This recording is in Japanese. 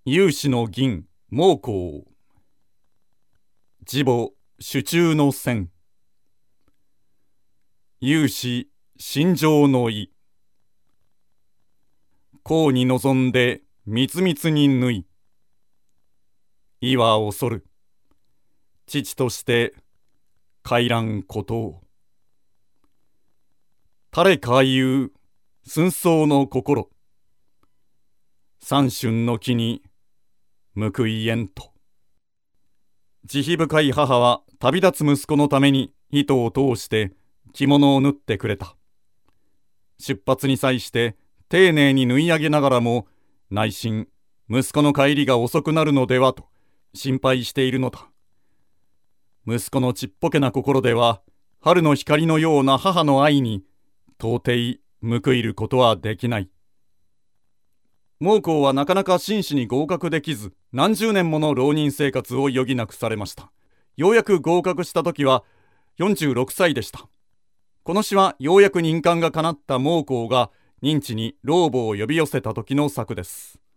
有志の銀猛攻。自母手中の線。有志心情の意。公に望んで密々に縫い。意は恐る。父として回覧ことを。誰か言う寸相の心。三春の木に報いえんと。慈悲深い母は旅立つ息子のために糸を通して着物を縫ってくれた。出発に際して丁寧に縫い上げながらも、内心息子の帰りが遅くなるのではと心配しているのだ。息子のちっぽけな心では、春の光のような母の愛に到底報いることはできない。猛攻はなかなか進士に合格できず、何十年もの浪人生活を余儀なくされました。ようやく合格した時は46歳でした。この詩はようやく任官が叶った猛攻が認知に老母を呼び寄せた時の作です。